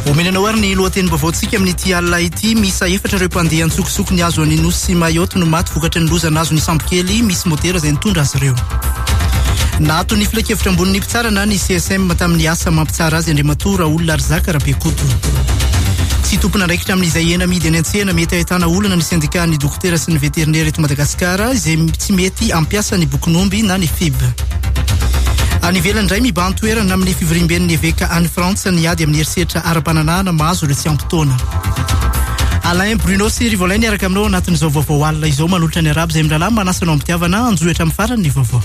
Omenanao ary ny lohateny vaovaontsika amin'ity alina ity misa efatra ireo mpandeha antsokosoko ny azo any Nosy Mayotte no maty vokatry ny lozana azo ny sambokely misy motera izay nitondra azy ireo. Nato ny filakevitra ambony ny mpitsarana ny CSM tamin'ny asa mampitsara azy Andriamatora olona Arzaka Rabekoto. Tsy tompona andraikitra amin'izay ena amidy any an-tsena mety ahitana olana ny syndicat ny dokotera sy ny veterinera eto Madagasikara izay tsy mety ampiasa ny bokonomby na ny FIB. Any ivelany indray mibantoerana amin'ny fivirimben'ny eveka any Frantsa ny ady amin'ny herisetra ara-pananana mahazo ireo tsy ampitoana. Alain Bruno sy Rivolaine araka aminao anatin'izao vaovao alina izao manolotra ny arabo izay milalama manasanao ampitiavana anjohitra amin'ny farany ny vaovao.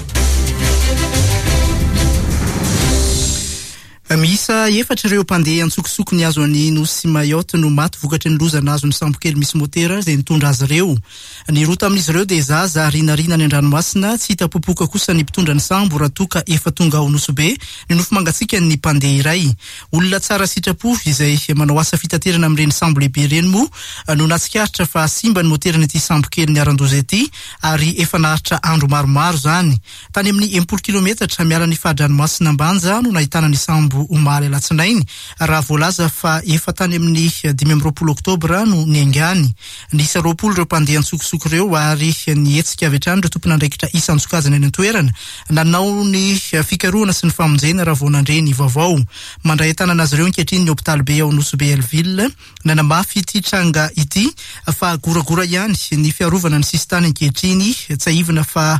Misa efatra ireo mpandeha antsokosoko ny azo any Nosy Mayotte no maty vokatry ny lozana azo ny sambokely misy motera izay nitondra azy ireo. Ny rota amin'izy ireo dia zaza rinarina ny an-dranomasina tsy hita popoka kosa ny mpitondra ny sambo raha toka efa tonga ao Nosobe ny nofo mangatsiaka ny mpandeha iray. Olona tsara sitrapo izay manao asa fitaterana amin'ireny sambo lehibe ireny moa no natsikaritra fa simba ny motera n'ity sambokely ny arandoza ity ary efa naharitra andro maromaro zany. Tany amin'ny 10 kilometatra miala ny fahadranomasina ambanja no nahitana ny sambo omaly alatsinainy raha voalaza fa efa tany amin'ny 20 oktobra no niangany. Nisa 20 ireo mpandeha antsokosoko ireo ary ny hetsika avy hatrany ireo tompona andraikitra isan-tsokajana eny an-toerana nanao ny fikarohana sy ny famonjena raha vao nandre ny vaovao. Mandray tanana azy ireo ankehitriny ny hôpitaly be ao Nosobe Elville nanamafy ity tranga ity fa goragora ihany ny fiarovana ny sistany ankehitriny tsy aivina fa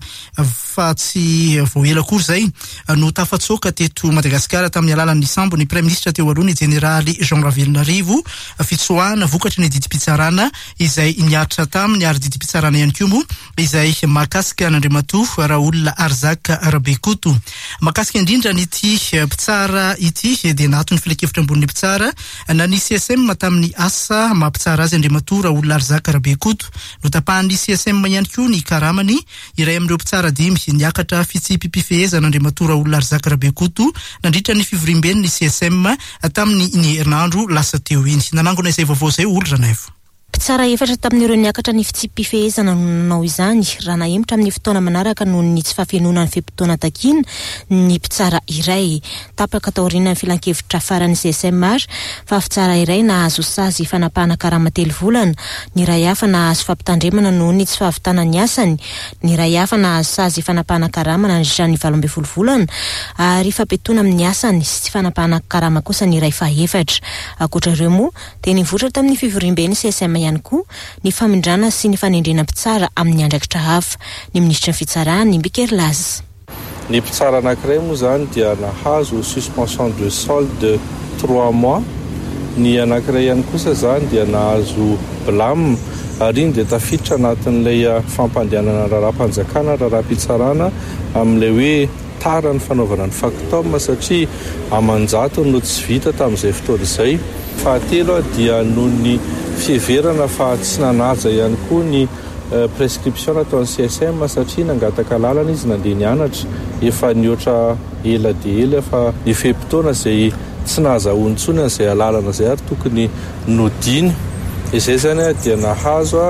tsy voela akory zay no tafatsoka teto Madagasikara tamin'ny alalan'ny sambo ny Prime Ministre teo aloha ny Generaly Jean Ravelonarivo fitsoahana vokatry ny didi-pitsarana izay niaritra taminy ary didi-pitsarana ihany koa moa izay mahakasika n'Andriamatoa raha olona Arzaka Rabekoto. Mahakasika indrindra n'ity mpitsara ity dia nato ny filakevitra ambon'ny mpitsara na ny CSM tamin'ny asa mampitsara azy Andriamatoa raha olona Arzaka Rabekoto no tapahan'ny CSM ihany koa ny karamany iray amin'ireo mpitsara dimy niakatra fitsipipifehezana Andriamatoa raha olona Arzaka Rabekoto nandritra ny fivirimben'ny CSM tamin'ny ny herinandro lasa teo iny. Nanangona izay vaovao izay olona naevo. Tsara efatra tamin'ireo niakatra ny fitsipifehezana no nanao izany raha nahemitra amin'ny fotoana manaraka noho ny tsy fahafianonan'ny fimpitoana takina ny mpitsara iray. Tapaka taoriana ny filan-kevitra faran'ny CSM fa fitsara iray nahazo sazy fanapahana karama 3 volana, ny iray hafa nahazo fampitandremana noho ny tsy fahavitana ny asany, ny iray hafa nahazo sazy fanapahana karama nandritra ny 12 volana ary fampitona amin'ny asany sy tsy fanapahana karama kosa ny iray fahaefatra. Akoatra ireo moa dia nivoatra tamin'ny fivirimben'ny CSM ihany koa ny famindrana sy ny fanendrena mpitsara amin'ny andraikitra hafa. Ny ministra ny fitsarana ny Bikerlaz. Ny mpitsara anankiray moa zany dia nahazo suspension de solde 3 mois. Ny anankiray ihany kosa zany dia nahazo blâme ary iny dia tafiditra anatin'ilay fampandehanana raharaham-panjakana raharaham-pitsarana amin'ilay hoe tara ny fanaovana ny factum satria amanjato no tsy vita tamin'izay fotoana izay. Fahatelo dia noho ny fieverana fa tsy nanaja ihany koa ny prescription ataon'ny CSM satria nangataka lalana izy nandeha nianatra efa niotra ela dia ela fa ny fehim-potoana izay tsy nahazahoany intsony an'izay lalana izay ary tokony nodiny. Izay zany dia nahazo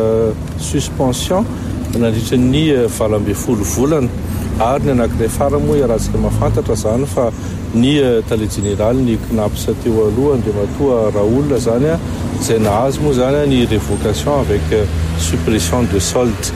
suspension nandritra ny 12 volana ary ny anankiray farany moa iarahantsika mahafantatra zany fa ny tale général ny knapsa teo aloha Andriamatoa Raoul zany izay nahazo moa zany ny révocation avec suppression de solde.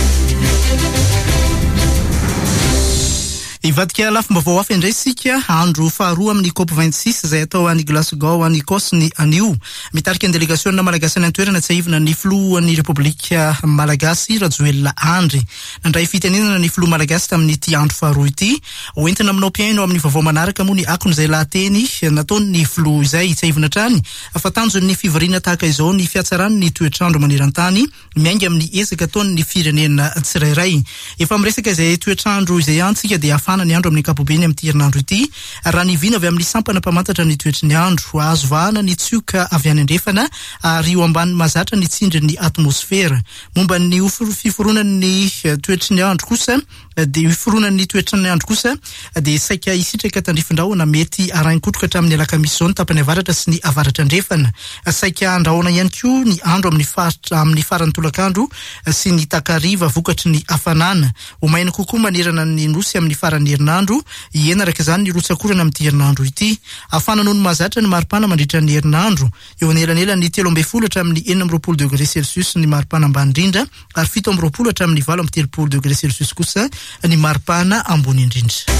Ivadika lafim-baovao hafa indray sika andro faharoa amin'ny COP26 izay atao any Glasgow any Écosse ny anio. Mitarika ny délégation malagasy any an-toerana tsy aivina ny filohan'ny Repoblika Malagasy Rajoelina Andry. Nandray fitenenana ny filoha malagasy tamin'ity andro faharoa ity. Hoentina aminao mpiaino amin'ny vaovao manaraka moa ny akony izay lahateny nataony ny filoha izay tsy aivina trany fa tanjon'ny fivoriana tahaka izao ny fiatsarany ny toetrandro maneran-tany miainga amin'ny ezaka ataony ny firenena tsirairay. Efa miresaka izay toetrandro izay antsika dia ny andro amin'ny kapobeny amin'ny herinandro ity raha nivina avy amin'ny sampana mpamantatra ny toetry ny andro azo vahana ny tsioka avy any andrefana ary eo ambany mazatra ny tsindry ny atmosfera. Momba ny fiforonan'ny toetry ny andro kosa dia fiforonan'ny toetry ny andro kosa dia saika isitraka tandrifindrahona mety arahinkotroka hatramin'ny alakamisy zao ny tapany avaratra sy ny avaratra andrefana. Saika andrahona ihany koa ny andro amin'ny farany tolakandro sy ny takariva vokatry ny hafanana. Omaina kokoa manerana ny nosy amin'ny farany ny herinandro iena araka izany ny rotsakorana amin'ity herinandro ity. Afana noho ny mahazatra ny maripana mandritra ny herinandro eo anelanela ny 13 hatramin'ny 14 degré Celsius ny maripana ambany indrindra ary 17 hatramin'ny 23 degré Celsius kosa ny maripana ambony indrindra.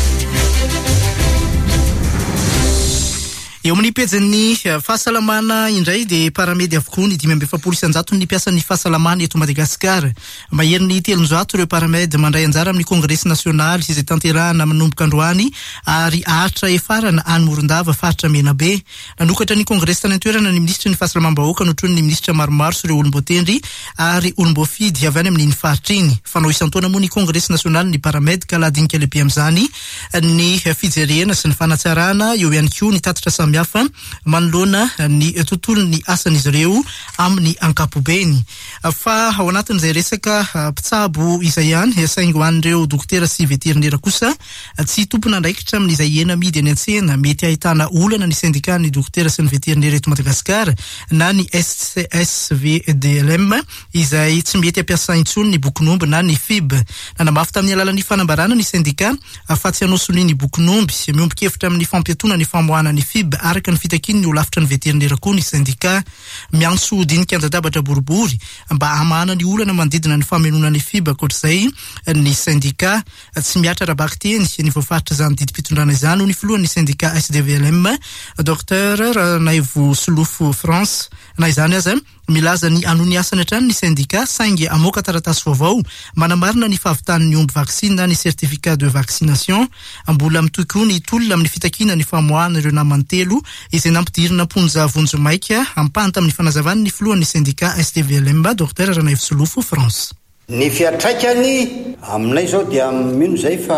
Eo amin'ny pejin'ny fahasalamana indray dia paramedy avokoa ny 570 ny piasan'ny fahasalamana eto Madagasikara. Mahery ny 300 ireo paramedy mandray anjara amin'ny Congrès national izay tanterahana manomboka androany ary ahatra efarana any Morondava faritra Menabe. Nanokatra ny Congrès tany an-toerana ny ministra ny fahasalamam-bahoaka notrony ny ministra maromaro sy ireo olom-boatendry ary olom-boafidy avy any amin'ny faritra iny. Fanao isan-taona moa ny Congrès national ny paramedy ka lahadinika lehibe amin'izany ny fijerena sy ny fanatsarana eo ihany koa ny tatitra hafa manoloana ny tontolon'ny asan'izy ireo amin'ny ankapobeny. Fa ao anatin'izay resaka mpitsabo izay ihany saingy ho an'ireo dokotera sy veterinera kosa tsy tompona andraikitra amin'izay ena midy any an-tsena mety ahitana olana ny syndicat ny dokotera sy ny veterinera eto Madagasikara na ny SVDLM izay tsy mety ampiasa intsony ny bokonomby na ny FIB. Nanamafy tamin'ny alalan'ny fanambarana ny syndicat fa tsy hanosony ny bokonomby miombon-kevitra amin'ny fampiatona ny famoahana ny FIB araka ny fitakiny ny olafitra ny veterinera koa ny syndicat. Miantso dinika an-dadabatra boribory mba hamahana ny olana manodidina ny famelona ny FIB akoatr'izay ny syndicat tsy miatra rabaky teny ny voafaritra izany didim-pitondrana izany ny filohan'ny syndicat SDVLM Dr Ranaivo Solofo France na izany aza milaza ny anony asany hatrany ny syndicat saingy amoaka taratasy vaovao manamarina ny fahavitan'ny omby vaksiny na ny certificat de vaccination mbola mitohy koa ny tolona amin'ny fitakina ny famoahana ireo namany telo izay nampidirina ponja vonjo maika ampahany tamin'ny fanazavany ny filohan'ny syndicat SDVLM Dr Ranaivo Solofo France. Ny fiatraikany aminay zao dia mino zay fa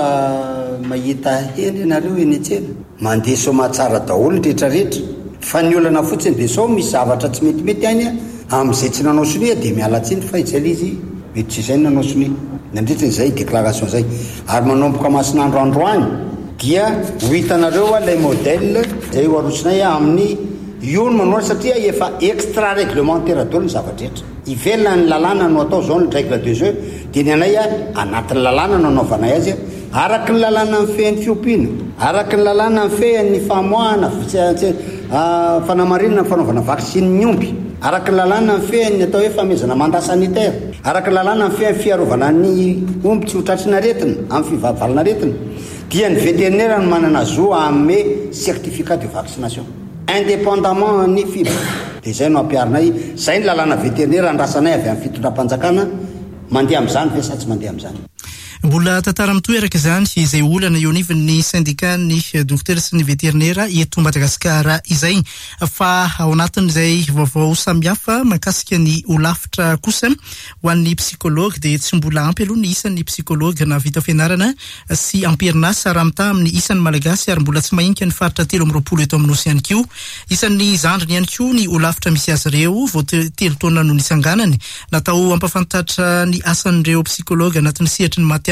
mahita hely ianareo eny an-tsena mandeha soma tsara daholo ny rehetrarehetra fa ny olana fotsiny dia sao misy zavatra tsy metimety any amin'izay tsy nanao sonia dia mialatsiny fa izay izy mety tsy izay nanao sonia nandritra izay déclaration zay ary manomboka masinandro androany dia ho hitanareo lay modèle zay ho arotsinay amin'ny io no manao satria efa extra réglementaire daholo ny zavatra ivelona ny lalàna no atao zao ny règle de jeu dia ny anay anatin'ny lalàna no anaovanay azy araky ny lalàna ny fehan'ny fiompiana araky ny lalàna ny fehan'ny famoahana fanamarinana ny fanaovana vaksiny ny omby araky ny lalàna ny fehan'ny atao hoe famezana mandat sanitaire araky ny lalàna ny fehan'ny fiarovana ny omby tsy ho tratrina aretina amin'ny fivavavalana aretina dia ny vétérinaire no manana zo ame certificat de vaccination indépendamment ny FIB. Dia izay no ampiarinay zay ny lalàna vétérinaire andrasanay avy amin'ny fitondram-panjakana mandeha amin'izany ve sa tsy mandeha amin'izany. Mbola tantara mitoeraka izany izay olana eo anivon'ny syndicat ny dokotera sy ny veterinera eto Madagasikara izay fa ao anatin'izay vaovao samihafa mahakasika ny olafitra kosa ho an'ny psikologa dia tsy mbola ampy aloha ny isan'ny psikologa na vita fianarana sy amperinasa ramta amin'ny isan'ny malagasy ary mbola tsy mahinika ny faritra 13 eto amin'ny nosy ihany koa. Isan'ny zandriny ihany koa ny olafitra misy azy ireo vao 3 taona no nisanganany natao ampafantatra ny asan'ireo psikologa anatin'ny sehatry ny maty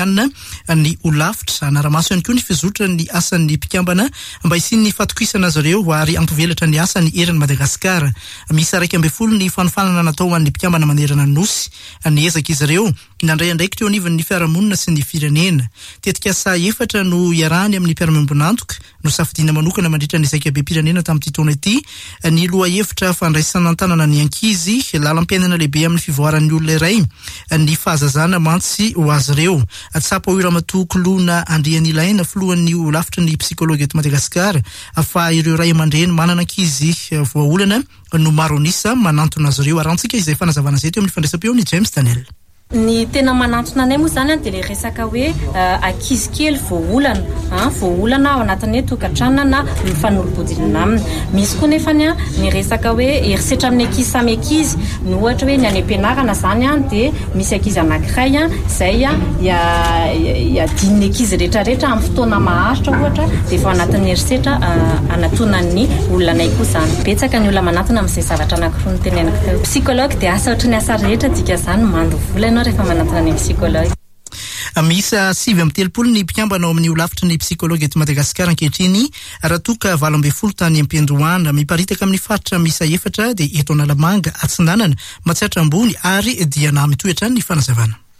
ny olafitra anaramaso ihany koa ny fizotra ny asan'ny mpikambana mba isiany fatokisana azy ireo ary ampivelatra ny asan'ny eriny Madagasikara. Misy 12 ny fanofanana natao an'ny mpikambana manerana ny nosy ny ezaka izy ireo nandray andraikitra eo anivon'ny fiarahamonina sy ny firenena. Tetika sa 4 no iarahany amin'ny mpiara-miombonantoka no safidina manokana mandritra ny zaika be pirenena tamin'ity taona ity ny loha hevitra fandraisana an-tanana ny ankizy lalam-piainana lehibe amin'ny fivoaran'ny olona iray ny fahazazana mantsy ho azy ireo. Tsapo Ramatokolona Andrianilaina filohan'ny olafitra ny psikologa eto Madagasikara fa ireo ray aman-dreny manana ankizy voaolana no maro anisa manantona azy ireo arantsika izay fanazavana zay teo amin'ny fandraisam-peo ny James Daniel. Ny tena manantona anay moa zany dia le resaka hoe ankizy kely voaolana ao anatin'ny tokantrano na mifanolobodilina aminy. Misy koa nefa ny resaka hoe herisetra amin'ny ankizy samy ankizy no ohatra hoe ny any am-pianarana zany dia misy ankizy anankiray izay iadin'ny ankizy rehetrarehetra amin'ny fotoana maharitra ohatra dia efa anatin'ny herisetra anatonan'ny olona anay koa zany. Betsaka ny olona manantona amin'izay zavatra anankiroa ny tenenako teo. Psikologa dia asa ohatry ny asa rehetra dika zany mandovolana rehefa manantona ny psikologa. Misa 7 ny mpikambana ao amin'ny olafitra ny psikologa eto Madagasikara ankehitriny raha toka 12 tany am-Piandohana miparitaka amin'ny faritra misa 4 dia eto Analamanga Atsindanana Matsiatra Ambony ary Diana mitoetra ny fanazavana.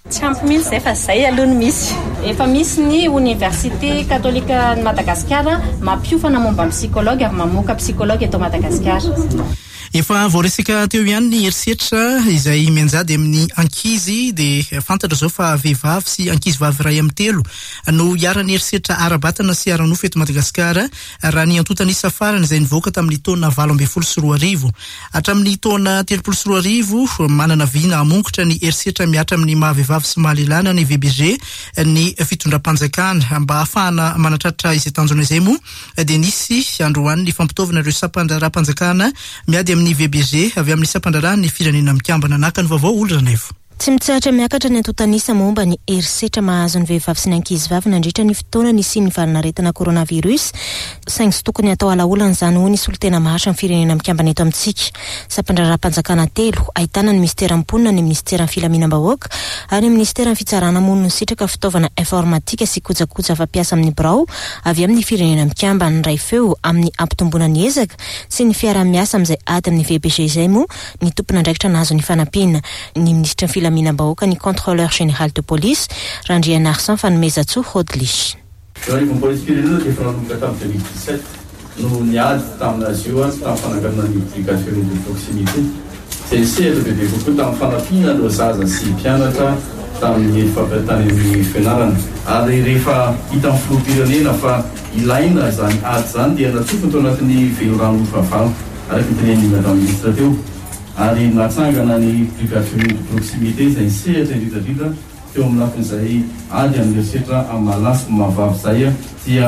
Tsy ampy mihitsy zay fa zay aloha ny misy. Efa misy ny Université Catholique de Madagascar mampiofana momba psychologue ary mamoaka psychologue eto Madagasikara. Efa voaresaka teo ihany ny herisetra izay mianjady amin'ny ankizy dia fantatra zao fa vehivavy sy ankizy vavy ray amin'ny telo no hiarany herisetra ara-batana sy ara-nofo eto Madagasikara raha ny antotanisa farany izay nivoaka tamin'ny taona 2024. Hatramin'ny taona 2024 manana vina hamongotra ny herisetra miatra amin'ny mahavehivavy sy mahalelana ny VBG ny fitondram-panjakana mba ahafahana manatratra izay tanjona izay moa dia nisy androany ny fampitaovana ireo sapan-draha-panjakana miady amin'ny VBG avy amin'ny sapan-draharaha ny firenena mikambana naka ny vaovao Olondranevo. Tsy mitsahatra miakatra ny antotanisa momba ny herisetra mahazo ny vehivavy sy ny ankizy vavy nandritra ny fotoana nisy ny valinaretina coronavirus saingy sy tokony atao alaolana izany hoy ny solotena maharitra amin'ny firenena mikambana eto amintsika. Sapan-draha-panjakana 3 ahitana ny ministera mponina, ny ministera filaminam-bahoaka ary ny ministera fitsarana monina ny sitraka fitaovana informatika sy kojakoja fampiasa amin'ny birao avy amin'ny firenena mikambana. Ny ray feo amin'ny ampitomboana ny ezaka sy ny fiara-miasa amin'izay ady amin'ny VBG izay moa ny tompona andraikitra nahazo ny fanampiana. Ny ministra filaminam-bahoaka ny contrôleur général de police Randriana Arsan fanomezatsoa Rodlish. Ny police firenena dia efa nanomboka tamin'ny 2017 no niady taminazy io tamin'ny fananganana ny brigade de proximité. Izay sehatra bebe kokoa tamin'ny fanampiana ireo zaza sy mpianatra tamin'ny fampiasana amin'ny fianarana. Ary rehefa hita amin'ny filoham-pirenena fa ilaina izany ady izany dia natsofony tao anatin'ny velorano fahavalo araka ny tenen'ny madame ministra teo. Ary natsangana ny brigade de proximité izay sehatra indrindradrindra teo amin'ny lafin'izay ady amin'ny herisetra amin'ny malasy mahavavy izay dia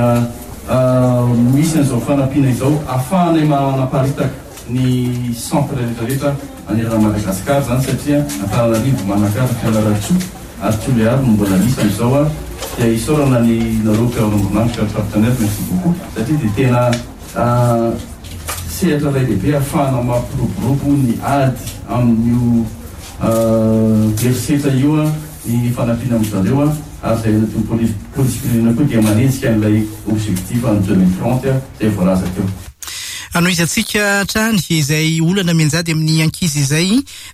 misy n'izao fanampiana izao ahafahanay manaparitaka ny centre rehetrarehetra anerana Madagasikara izany satria Antananarivo manakara Fianarantsoa ary Toliary no mbola misy amin'izao dia isaorana ny nareo mpiaro-ambonanitra partenaire merci beaucoup satria dia tena sehatra ray lehibe ahafahana mampiroborobo ny ady amin'io herisetra io ny fanampiana amin'izareo ary izay natao police firenena koa dia manenjika n'ilay objectif en 2030 izay voalaza teo. Anoizatsika hatrany izay olana mianjady amin'ny ankizy izay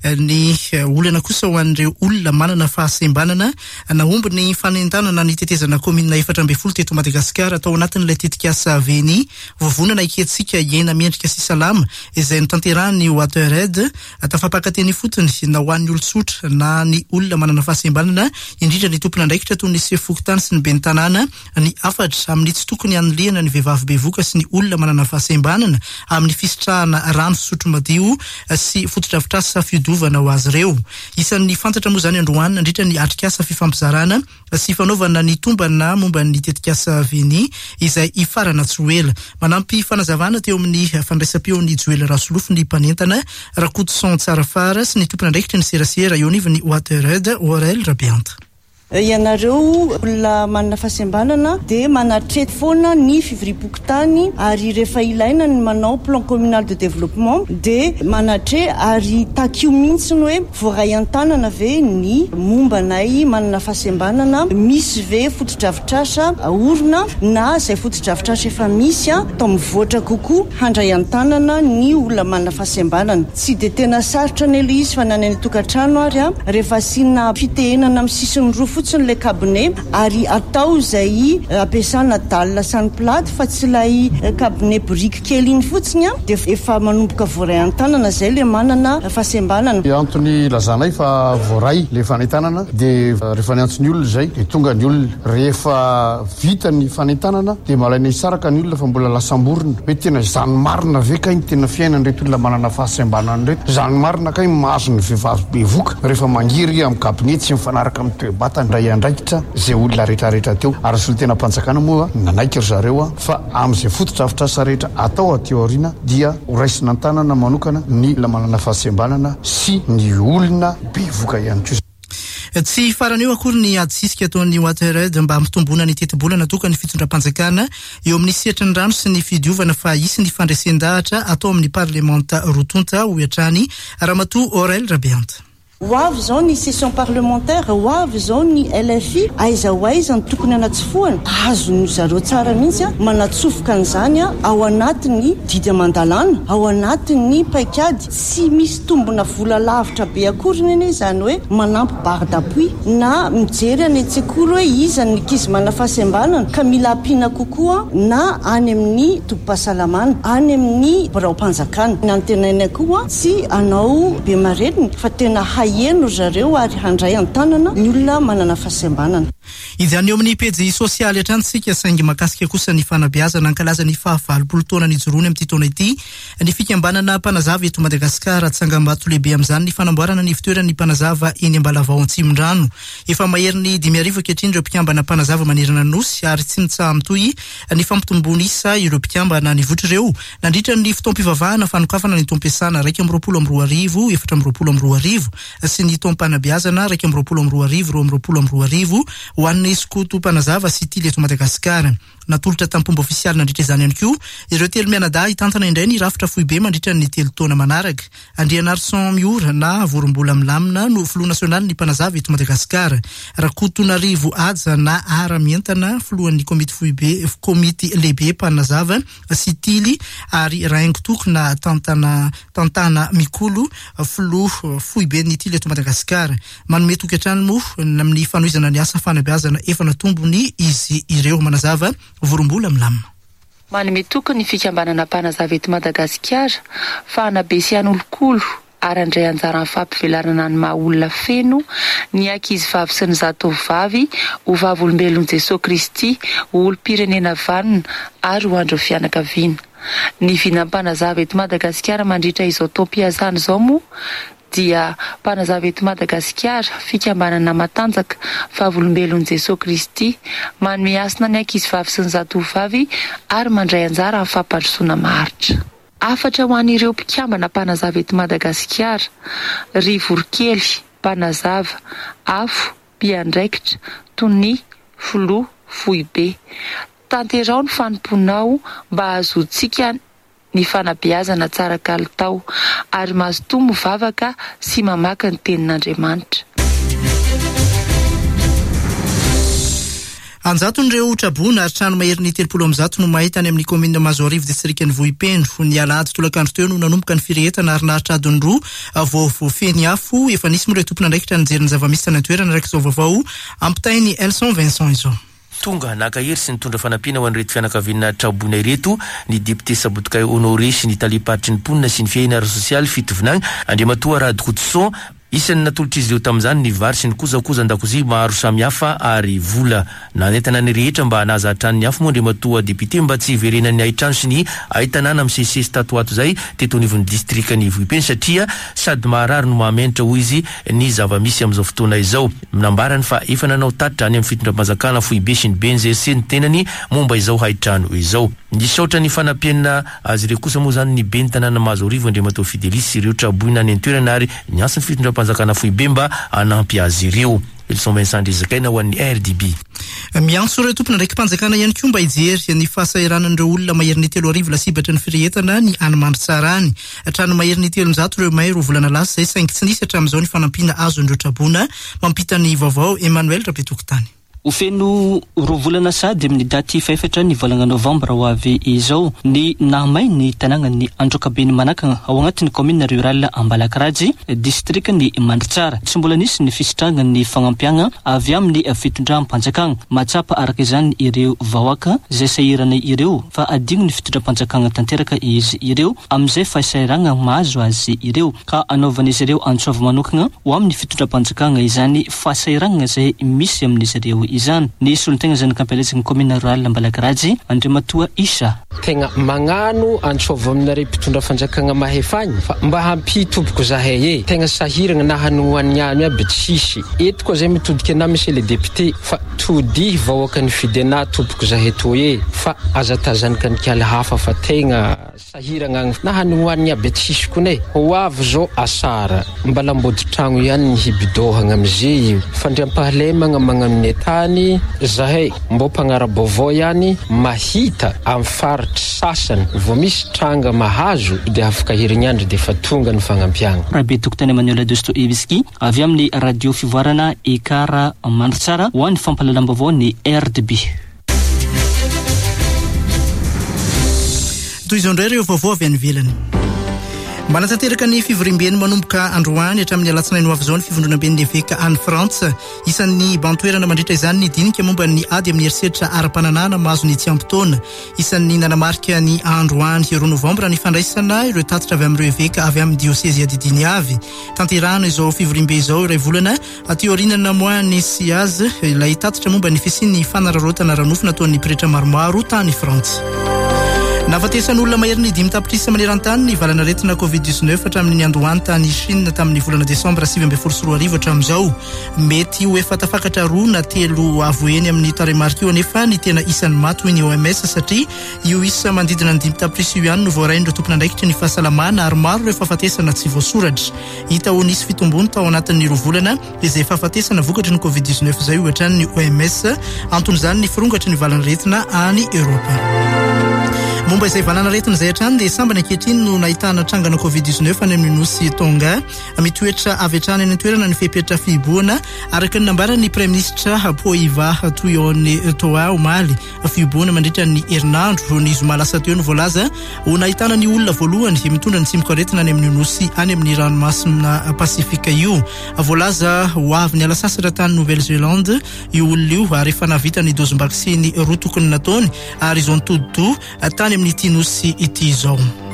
ny olana kosa ho an'ireo olona manana fahasembanana naomby ny fanentanana ny tetezana komina 14 teto Madagasikara atao anatin'ilay tetikasa VNI vovonana iketsika iena miendrika sy salama izay notanterahany Watered tafapakateny fotony na ho an'ny olotsotra na ny olona manana fahasembanana indrindra ny tompona andraikitra toy ny sefokotany sy ny ben'ny tanàna ny afatra amin'ny tsy tokony anoliana ny vehivavy bevoka sy ny olona manana fahasembanana amin'ny fisitrahana rano sotro madio sy fotodrafitrasa fiodovana ho azy ireo. Isan'ny fantatra moa izany androany nandritra ny atrikasa fifampizarana sy fanaovana ny tombana momba ny tetikasa VNI izay ifarana tsy ho ela. Manampy fanazavana teo amin'ny fandraisam-peo ny Joel Rasolofo ny mpanentana Rakotoson Tsarafara sy ny tompona andraikitra ny serasera eo anivon'ny Watered Orel Rabianta. Ianareo olona manana fahasembanana dia manatrety foana ny fivoriam-pokotany ary rehefa ilaina ny manao plan communal de développement dia manatre ary takio mihitsy ny hoe voaray an-tanana ve ny mombanay manana fahasembanana misy ve fotodrafitrasa orona na izay fotodrafitrasa efa misy atao mivoatra kokoa handray an-tanana ny olona manana fahasembanana. Tsy dia tena sarotra ny elo izy fa nanay ny tokantrano ary rehefa asiana fitehenana amin'ny sisiny roa fotsiny le cabinet ary atao izay ampiasana dalina sany platy fa tsy ilay cabinet brique kely iny fotsiny dia efa manomboka voaray an-tanana izay le manana fahasembanana. Antony lazanay fa voaray le fanentanana dia rehefa ny antony olona izay dia tonga ny olona rehefa vita ny fanentanana dia malaina isaraka ny olona fa mbola lasamborina hoe tena zany marina ve kay tena fiainana reto olona manana fahasembanana reto zany marina kay mahazo ny vehivavy bevoka rehefa mangiry amin'ny cabinet tsy mifanaraka amin'ny toe-batana ray andraikitra izay olona rehetrarehetra teo ary solotena mpanjakana moa nanaiky ry zareo fa amin'izay fotodrafitrasa rehetra atao aty aoriana dia horaisina an-tanana manokana ny olona manana fahasembanana sy ny olona bevoka ihany koa. Tsy farany eo akory ny adisika ataon'ny Watered mba hampitomboana ny teti-bolana tokony fitondram-panjakana eo amin'ny sehatra ny rano sy ny fidiovana fa isy ny fandraisan-dahatra atao amin'ny parlementa rotonta ho hatrany Ramatoa Orel Rabianta. ho avy zao ny session parlementaire, ho avy zao ny LFI, aiza ho aiza ny tokony anatsifoana azony zareo tsara mihitsy manatsofoka an'izany ao anatiny didy amandalana, ao anatiny paikady, tsy misy tombona vola lavitra be akoriny eny izany hoe manampy barre d'appui na mijery any an-tsekoly hoe iza ny kizy mana fahasembanana ka mila ampiana kokoa na any amin'ny tobim-pahasalamana, any amin'ny birao-mpanjakana. Ny antenaina koa tsy anao be marediny fa tena haeno zareo ary handray an-tanana ny olona manana fahasembanana. Izany eo amin'ny pejy sosialy atrantsika saingy makasika kosa ny fanabeazana ankalaza ny fahavalopolo taona ny jorony amin'ity taona ity ny fikambanana mpanazava eto Madagasikara tsangambato lehibe amin'izany ny fanamboarana ny fitoeran'ny mpanazava eny Ambalavao Antsimondrano. Efa mahery ny 5,000 ankehitriny ireo mpikambana mpanazava manerana ny nosy ary tsy mitsaha mitohy ny fampitombony isa ireo mpikambana ny votra ireo nandritra ny fotoam-pivavahana fanokafana ny tom-piasana 2,2 4,2 sy ny tom-panabeazana 2,2 4,2 ho an'ny skoto mpanazava sy tily eto Madagasikara. Natolotra tampomba ofisialy nandritra izany ihany koa ireo telo mianadahy hitantana indray ny rafitra foibe mandritra ny 3 taona manaraka. Andrianarson Miora na vorombola milamina no filoha nasionaly ny mpanazava eto Madagasikara. Rakotonarivo Aja na ara mientana filohan'ny komity foibe komity lehibe mpanazava sy tily ary Raingo Toko na Tantana Mikolo filoha foibe ny tily eto Madagasikara. Manome tokantrano moa amin'ny fanohizana ny asa fanabeazana efa natombony izy ireo manazava vorombola milamina. Manome tokony fikambanana mpanazava eto Madagasikara fa hanabesehan'olokolo ary andray anjara fampivelarana ny maha olona feno ny ankizy vavy sy ny zatovovavy ho vavolombelon'i Jesosy Kristy ho olom-pirenena vanona ary ho andreo fianakaviana. Ny vinam-mpanazava eto Madagasikara mandritra izao taom-piazana izao moa dia mpanazava eto Madagasikara fikambanana matanjaka vavolombelon'i Jesosy Kristy manome asina ny ankizy vavy sy ny zatovovavy ary mandray anjara amin'ny fampandrosoana maharitra. Afatra ho an'ireo mpikambana mpanazava eto Madagasikara: Rivorokely, mpanazava, Afo, Mpiandraikitra, Tony, Filoha, Foibe. Tanterao ny fanomponao mba ahazoantsika ny fanabeazana tsara kalitao ary mazotoa mivavaka sy mamaka ny tenin'Andriamanitra. Anjaton'ireo trabona ary trano mahery ny 30 no mahita any amin'ny komina Mazoarivo distrikan'ny Vohipendro ny alahady tolakandro teo no nanomboka ny firehetana ary naharitra adiny 2 voafeny afo efa nisy moa ireo tompona ndraikitra nijery ny zavamisy tany an-toerana raiky izao vaovao ampitainy Elson Vincent izao. Tonga nakahery sy nitondra fanampiana ho an'ireto fianakaviana trabona ireto ny député Sabotkay Honoré sy ny taliparitry ny mponina sy ny fiainana sosialy fitovinagny Andriamatoa Radikotson. Isan'ny natolotra izy ireo tamin'izany ny vary sy ny kozakoza an-dakozia maro samihafa ary vola nanentana ny rehetra mba hanaza hatrany ny afo moa Andriamatoa député mba tsy hiverenan'ny ahitrano sy ny ahitanana amin'ny sesesy tato ato zay teto anivon'ny distrikany Vohipeny satria sady maharary no mahamentra hoy izy ny zavamisy amin'izao fotoana izao. Minambarany fa efa nanao tatitra any amin'ny fitondram-panjakana Foibe sy ny BNZC ny tenany momba izao hahitrano izao. Nisaotra ny fanampiana azy ireo kosa moa zany ny ben'ny tanàna Mazoarivo Andriamatoa Fidelis sy ireo traboina any an-toerana ary ny asan'ny fitondram-panjakana Foibe mba anampy azy ireo. Elson Vincent Rizakaina ho an'ny RDB. Miantso ireo tompona ndraiky mpanjakana ihany koa mba hijery ny fahasahiranan'ireo olona mahery ny 3,000 lasibatra ny firehetana ny Animandry Tsarany. Trano mahery ny 300 ireo mahery ho volana lasa zay saingy tsy nisy hatramin'izao ny fanampiana azo ireo trabona. Mampita ny vaovao Emmanuel Rapetokotany. Ho feno rovolana sady amin'ny daty 4 ny volana novambra ho avy izao ny namay ny tanàna ny Androkabeny Manakana ao anatin'ny commune rurale Ambalakaraji district ny Mandritsara. Tsy mbola nisy ny fisitranga ny fagnampiana avy amin'ny fitondram-panjakana matsapa araka izany ireo vahoaka zay sahirana ireo fa adigno ny fitondram-panjakana tanteraka izy ireo amin'izay fahasairana mahazo azy ireo ka anaovan'izy ireo antsova manokana ho amin'ny fitondram-panjakana izany fahasairana zay misy amin'izy ireo izany. Ny solontegna zany kampeletsika commune rurale Ambalakaraji Andriamatoa Isa tegna magnano antsova aminare mpitondra fanjakana mahefany fa mba hampitoboko zahay tegna sahirana na hanoany any aby tsisy eto koa zay mitodika na monsieur le député fa todi vahoaka ny fidena toboko zahay toy fa azatazanika ny kala hafa fa tegna sahirana na hanoany aby tsisy kone ho avy zao asara mbalambody tragno ihany ny hibidohagna amizay fandriampahalemagna magnamin'ny ihany zahay mbo mpagnara-baovao ihany mahita amin'ny faritry sasany vao misy tranga mahazo dia afaka herinandro dia fa tonga ny fagnampiagna. Rahabe Dokotera Emmanuel Dostoevsky avy amin'ny radio fivoarana Ekara Mandritsara ho an'ny fampahalalam-baovao ny RDB. Toy izao indray ireo vaovao avy any ivelany. Manatanteraka ny fivoriam-beny manomboka androany hatramin'ny alatsinainy ho avy izao ny fivondronam-ben'ny eveka any Frantsa. Isan'ny bantoerana mandritra izany ny dinika momba ny ady amin'ny herisetra ara-pananana mahazo ny tsiampitaona. Isan'ny nanamarika ny androany 2 novambra ny fandraisana ireo tatitra avy amin'ireo eveka avy amin'ny diosezi adidiny avy. Tanterahana izao fivoriam-be izao iray volana teorinana moany sy azy ilay tatitra momba ny fisian'ny fanararotana ranofo nataon'ny pretra maromaro tany Frantsa. Nafatesan'olona mahery ny 5 tapitrisa maneran-tany ny valana retina Covid-19 hatramin'ny andohany tany Chine tamin'ny volana Desambra 2024 hatramin'izao. Mety ho efa tafakatra 2 na 3 avoeny amin'ny taremarika io anefa ny tena isan'ny maty hoy ny OMS satria io isa mandidina ny 5 tapitrisa io ihany no voarain'ireo tompon'andraikitra ny fahasalamana ary maro ireo fahafatesana tsy voasoratra. Hita ho nisy fitombony tao anatin'ny 2 volana izay fahafatesana vokatry ny Covid-19 izay ohatran'ny OMS antony izany ny firongatry ny valana retina any Europa. Momba izay valana retina izay hatrany dia sambany ankehitriny no nahitana trangana Covid-19 any amin'ny nosy Tonga mitoetra avy hatrany any an-toerana ny fepetra fiboana araka ny nambaran'ny Prime Ministre Poiva Tuyone Toa omaly fiboana mandritra ny herinandro ny zoma lasa teo no voalaza ho nahitana ny olona voalohany mitondra ny tsimok'aretina any amin'ny nosy any amin'ny ranomasina Pasifika io. Voalaza ho avy ny alasasatra tany Nouvelle-Zélande io olona io ary efa navita ny dose vaksiny 2 tokony nataony ary izao nitodoto tany amin'ny ity nosy ity izao.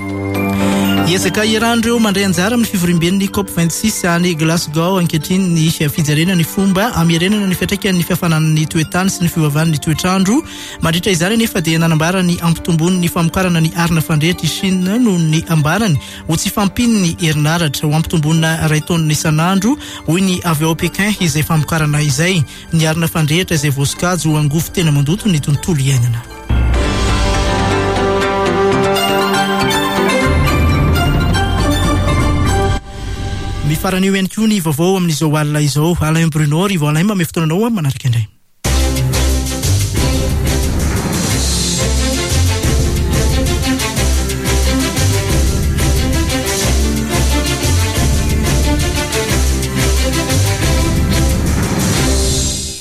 Ezaka iarandreo mandray anjara amin'ny fivoriam-ben'ny COP26 any Glasgow ankehitriny ny fijerena ny fomba amirenana ny fiantraikan'ny fihafanan'ny toetany sy ny fiovavan'ny toetrandro. Mandritra izany nefa dia nanambara ny ampitombony ny famokarana ny arina fandrehitra i Chine noho ny ambarany ho tsy fampiny ny herinaratra ho ampitombona 2 taonina isanandro hoy ny avy ao Pekin izay famokarana izay. Ny arina fandrehitra izay voasokajy ho angofo tena mandoto ny tontolo iainana. Mifaran'io ihany koa ny vaovao amin'izao alina izao. Alain Bruno ry vao alain mba mefotoananao manaraka indray.